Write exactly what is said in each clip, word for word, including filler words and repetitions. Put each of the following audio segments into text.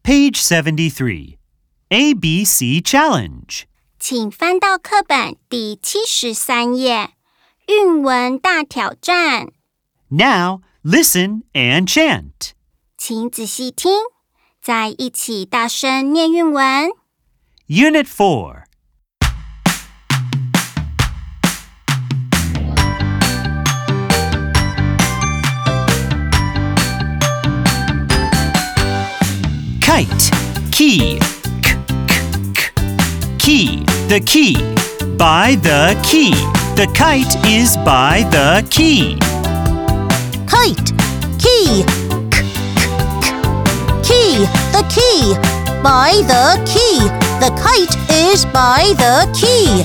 Page seventy-three. A B C Challenge. 请翻到课本第七十三页，韵文大挑战。 Now, listen and chant. 请仔细听，再一起大声念韵文。 Unit four. Kite, key, k, k, k. Key, the key. By the key. The kite is by the key. Kite, key, k, k, k. Key, the key. By the key. The kite is by the key.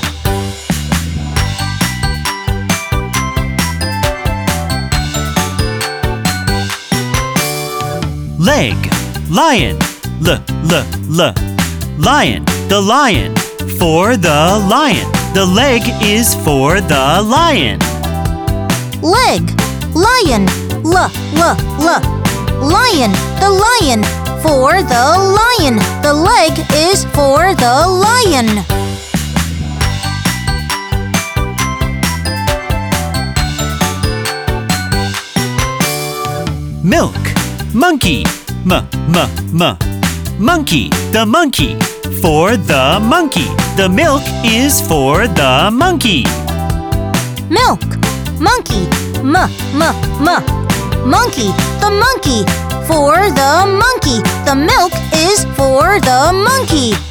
Leg, lion, l, l, l. Lion, the lion. For the lion. The leg is for the lion. Leg, lion, l, l, l. Lion, the lion. For the lion. The leg is for the lion. Milk, monkey, m, m, m. Monkey, the monkey. For the monkey. The milk is for the monkey. Milk, monkey, m, m, m. Monkey, the monkey. For the monkey. The milk is for the monkey.